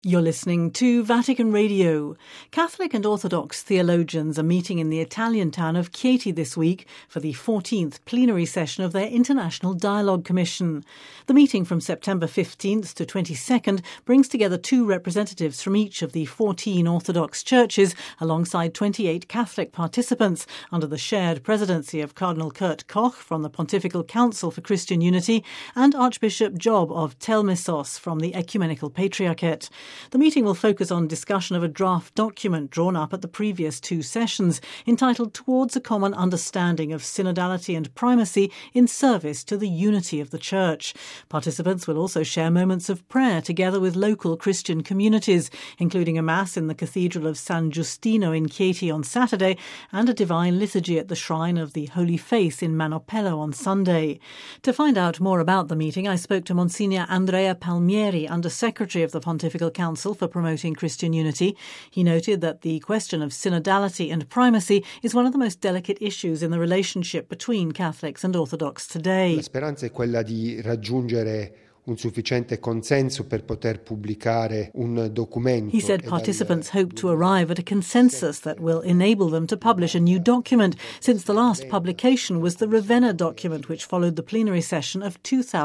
You're listening to Vatican Radio. Catholic and Orthodox theologians are meeting in the Italian town of Chieti this week for the 14th plenary session of their International Dialogue Commission. The meeting from September 15th to 22nd brings together two representatives from each of the 14 Orthodox churches alongside 28 Catholic participants under the shared presidency of Cardinal Kurt Koch from the Pontifical Council for Christian Unity and Archbishop Job of Telmissos from the Ecumenical Patriarchate. The meeting will focus on discussion of a draft document drawn up at the previous two sessions entitled Towards a Common Understanding of Synodality and Primacy in Service to the Unity of the Church. Participants will also share moments of prayer together with local Christian communities, including a Mass in the Cathedral of San Giustino in Chieti on Saturday and a Divine Liturgy at the Shrine of the Holy Face in Manopello on Sunday. To find out more about the meeting, I spoke to Monsignor Andrea Palmieri, Under-Secretary of the Pontifical Council for Promoting Christian Unity. He noted that the question of synodality and primacy is one of the most delicate issues in the relationship between Catholics and Orthodox today. La speranza è quella di raggiungere un sufficiente consenso per poter pubblicare un documento. He said participants hope to arrive at a consensus that will enable them to publish a new document, since the last publication was the Ravenna document, which followed the plenary session of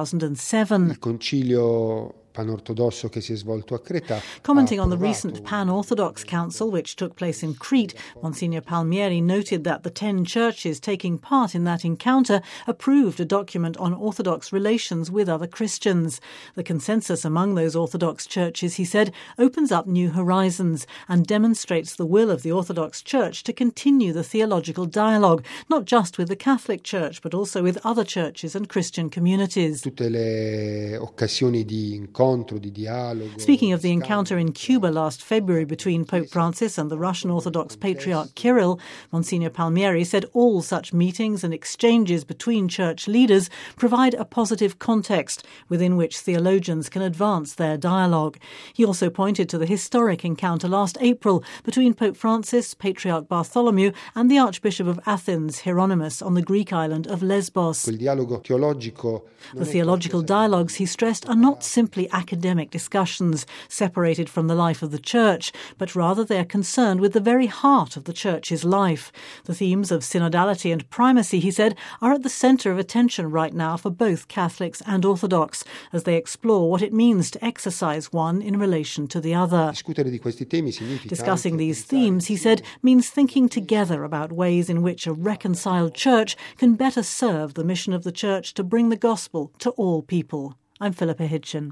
2007. Il concilio pan-ortodosso che si è svolto a Creta. Commenting on the recent Pan-Orthodox Council, which took place in Crete, Monsignor Palmieri noted that the 10 churches taking part in that encounter approved a document on Orthodox relations with other Christians. The consensus among those Orthodox churches, he said, opens up new horizons and demonstrates the will of the Orthodox Church to continue the theological dialogue, not just with the Catholic Church, but also with other churches and Christian communities. Tutte le occasioni di incontro. Speaking of the encounter in Cuba last February between Pope Francis and the Russian Orthodox Patriarch Kirill, Monsignor Palmieri said all such meetings and exchanges between church leaders provide a positive context within which theologians can advance their dialogue. He also pointed to the historic encounter last April between Pope Francis, Patriarch Bartholomew and the Archbishop of Athens, Hieronymus, on the Greek island of Lesbos. The theological dialogues, he stressed, are not simply academic discussions separated from the life of the Church, but rather they are concerned with the very heart of the Church's life. The themes of synodality and primacy, he said, are at the centre of attention right now for both Catholics and Orthodox, as they explore what it means to exercise one in relation to the other. Discussing these themes, he said, means thinking together about ways in which a reconciled Church can better serve the mission of the Church to bring the gospel to all people. I'm Philippa Hitchin.